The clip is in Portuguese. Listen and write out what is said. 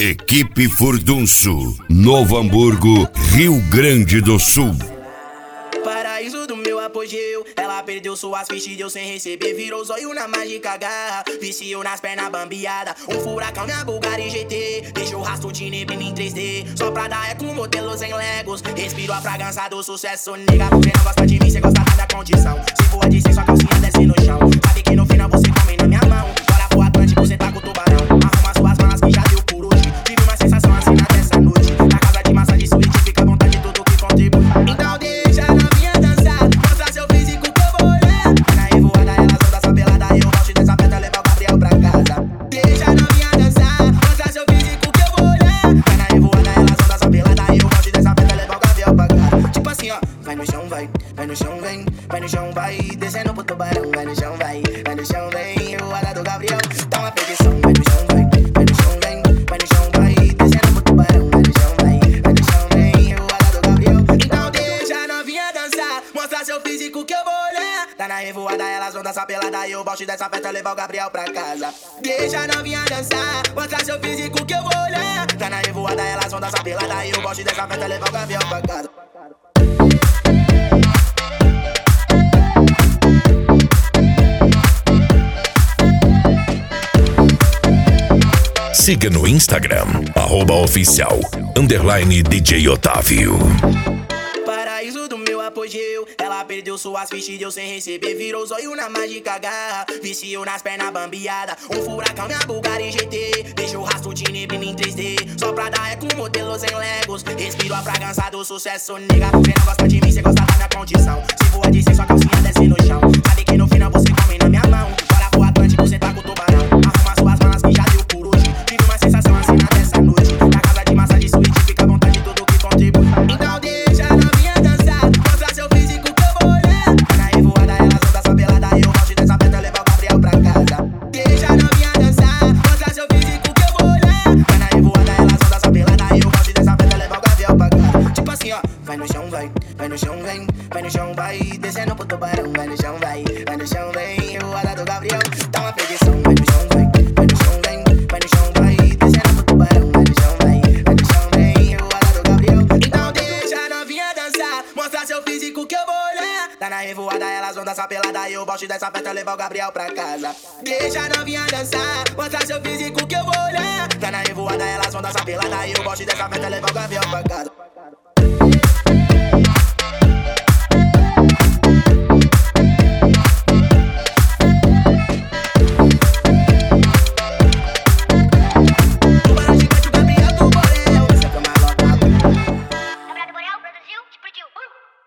Equipe Furdunço, Novo Hamburgo, Rio Grande do Sul. Paraíso do meu apogeu, ela perdeu suas fichas, deu sem receber, virou zóio na mágica garra, viciou nas pernas bambeada, um furacão na Bulgari GT, deixou rastro de neblina em 3D, só pra dar eco modelos em Legos, respiro a fragrância do sucesso, nega, você não gosta de mim, você gosta da minha condição, se voa de ser sua calcinha desce no chão, sabe que no final você come na minha mão, bora pro Atlântico, você tá com o tubarão, arruma suas malas que já deu por hoje, tive uma sensação assim nessa noite, na casa de massagem suíte, fica à vontade de tudo que contribui, então deixa na minha dançar, mostra seu físico que eu vou olhar, na revoada elas vão dançar pelada, eu gosto dessa festa, levar o Gabriel pra casa, deixa na minha dançar, mostra seu físico que eu vou olhar, na revoada elas vão dançar pelada, eu gosto dessa festa, levar o Gabriel pra casa, tipo assim ó, vai no chão, vai no chão, vem, vai no chão, vai, descendo pro tubarão, vai no chão, vai no chão, vem, revoada do Gabriel, tá uma perdição, vai no chão, vai no chão, vem, vai no chão, vai, descendo pro tubarão, vai no chão, vai no chão, vem, revoada do Gabriel, então deixa a novinha dançar, mostra seu físico que eu vou olhar, tá na revoada elas vão dançar pelada, eu gosto dessa festa, levar o Gabriel pra casa, deixa a novinha dançar, mostra seu físico que eu vou olhar, tá na revoada elas vão dançar pelada, eu gosto dessa festa, levar o Gabriel pra casa. Siga no Instagram, @oficial _DJ Otávio. Paraíso do meu apogeu, ela perdeu suas fichas, deu sem receber, virou zóio na mágica garra, viciou nas pernas bambeada, um furacão na Bulgari GT, deixou rastro de neblina em 3D, só pra dar eco modelos em Legos, respiro a fragrância do sucesso, nega, você não gosta de mim, você gosta da minha condição, se voa de ser sua calcinha desce no chão, sabe que no final você come na minha mão, bora pro Atlântico, você tá com o tubarão, arruma suas malas que já deu por hoje, tive uma sensação assim nessa noite, na casa de massagem suíte, fica à vontade de tudo que contribui, então deixa na minha dançar, mostra seu físico que eu vou olhar, na revoada elas vão dançar pelada, eu gosto dessa festa, levar o Gabriel pra casa, deixa na minha dançar, mostra seu físico que eu vou olhar, na revoada elas vão dançar pelada, eu gosto dessa festa, levar o Gabriel pra casa, tipo assim ó, vai no chão, vai no chão, vem, vai no chão, vai, descendo pro tubarão, vai no chão, vai no chão, vem, revoada do Gabriel, tá uma perdição, vai no chão, vai no chão, vem, vai no chão, vai, descendo pro tubarão, vai no chão, vai no chão, vem, revoada do Gabriel, então deixa a novinha dançar, mostra seu físico que eu vou olhar, tá na revoada elas vão dançar pelada, eu gosto dessa festa, levar o Gabriel pra casa, deixa a novinha dançar, mostra seu físico que eu vou olhar, tá na revoada elas vão dançar pelada, eu gosto dessa festa, levar o Gabriel pra casa.